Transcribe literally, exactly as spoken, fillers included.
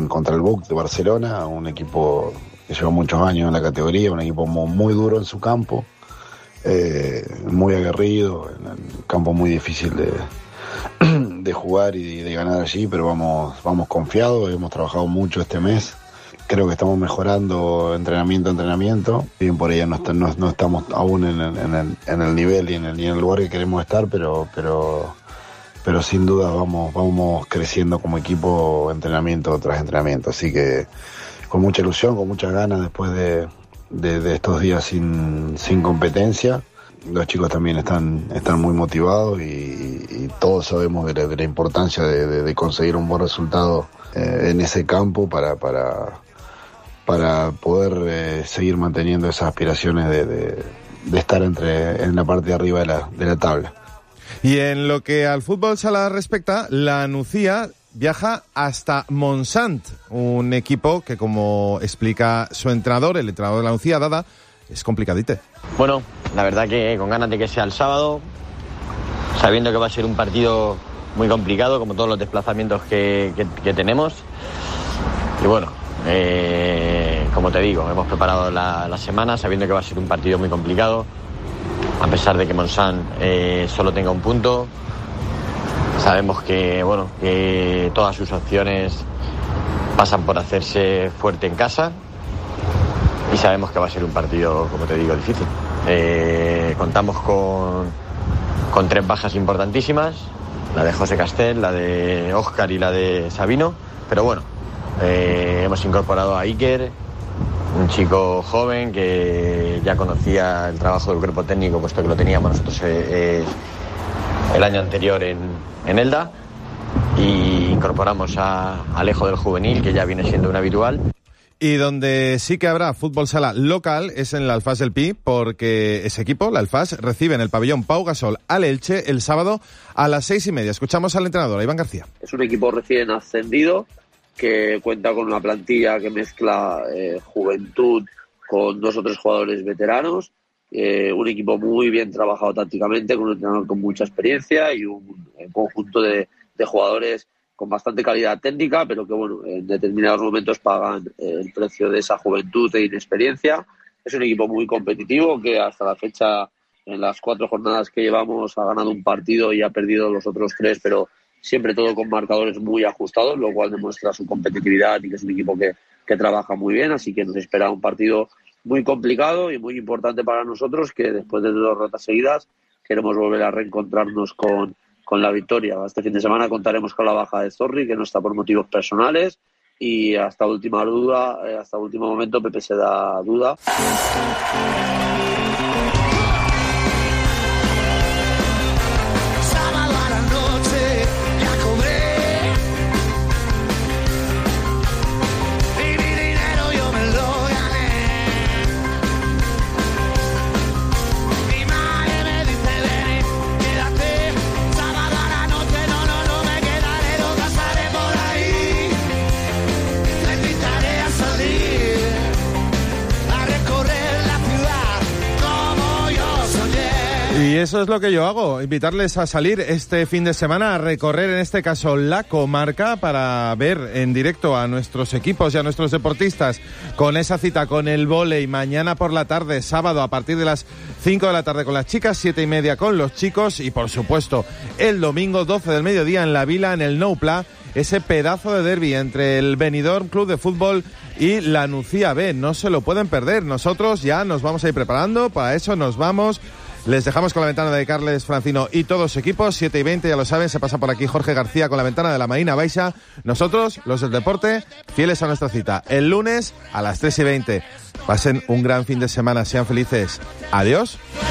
en, contra el B U C de Barcelona, un equipo que lleva muchos años en la categoría, un equipo muy, muy duro en su campo, eh, muy aguerrido, en un campo muy difícil de, de jugar y de, de ganar allí, pero vamos, vamos confiados, hemos trabajado mucho este mes. Creo que estamos mejorando entrenamiento a entrenamiento. Bien, por ella no, está, no, no estamos aún en el, en, el, en el nivel y en el, y en el lugar que queremos estar, pero, pero, pero sin duda vamos, vamos creciendo como equipo entrenamiento tras entrenamiento. Así que con mucha ilusión, con muchas ganas después de, de, de estos días sin, sin competencia. Los chicos también están, están muy motivados y, y todos sabemos de la, de la importancia de, de, de conseguir un buen resultado eh, en ese campo para... para para poder eh, seguir manteniendo esas aspiraciones de, de, de estar entre en la parte de arriba de la, de la tabla. Y en lo que al fútbol sala respecta, la Nucía viaja hasta Montsant, un equipo que, como explica su entrenador, el entrenador de la Nucía, Dada, es complicadite. Bueno, la verdad que con ganas de que sea el sábado, sabiendo que va a ser un partido muy complicado, como todos los desplazamientos que, que, que tenemos. Y bueno, Eh, como te digo, hemos preparado la, la semana sabiendo que va a ser un partido muy complicado, a pesar de que Montsant eh, solo tenga un punto. Sabemos que, bueno, que todas sus opciones pasan por hacerse fuerte en casa y sabemos que va a ser un partido, como te digo, difícil. Eh, contamos con, con tres bajas importantísimas, la de José Castel, la de Óscar y la de Sabino, pero bueno, Eh, hemos incorporado a Iker, un chico joven que ya conocía el trabajo del cuerpo técnico, puesto que lo teníamos nosotros eh, eh, el año anterior en, en Elda, y incorporamos a Alejo del juvenil, que ya viene siendo un habitual. Y donde sí que habrá fútbol sala local es en el Alfás del Pi, porque ese equipo, el Alfás, recibe en el pabellón Pau Gasol al Elche el sábado a las seis y media. Escuchamos al entrenador, Iván García. Es un equipo recién ascendido, que cuenta con una plantilla que mezcla eh, juventud con dos o tres jugadores veteranos, eh, un equipo muy bien trabajado tácticamente, con un entrenador con mucha experiencia y un, un conjunto de, de jugadores con bastante calidad técnica, pero que bueno, en determinados momentos pagan eh, el precio de esa juventud e inexperiencia. Es un equipo muy competitivo que hasta la fecha, en las cuatro jornadas que llevamos, ha ganado un partido y ha perdido los otros tres, pero siempre todo con marcadores muy ajustados, lo cual demuestra su competitividad y que es un equipo que, que trabaja muy bien, así que nos espera un partido muy complicado y muy importante para nosotros, que después de dos derrotas seguidas queremos volver a reencontrarnos con, con la victoria. Este fin de semana contaremos con la baja de Zorri, que no está por motivos personales, y hasta última duda, hasta último momento Pepe se da duda. Y eso es lo que yo hago, invitarles a salir este fin de semana a recorrer, en este caso, la comarca, para ver en directo a nuestros equipos y a nuestros deportistas, con esa cita con el vóley mañana por la tarde, sábado a partir de las cinco de la tarde con las chicas, siete y media con los chicos, y por supuesto el domingo doce del mediodía en la Vila, en el Nou Pla, ese pedazo de derbi entre el Benidorm Club de Fútbol y la Nucía B. No se lo pueden perder. Nosotros ya nos vamos a ir preparando, para eso nos vamos. Les dejamos con la ventana de Carles Francino y todos su equipo, siete y veinte, ya lo saben, se pasa por aquí Jorge García con la ventana de la Marina Baixa. Nosotros, los del deporte, fieles a nuestra cita, el lunes a las tres y veinte. Pasen un gran fin de semana, sean felices. Adiós.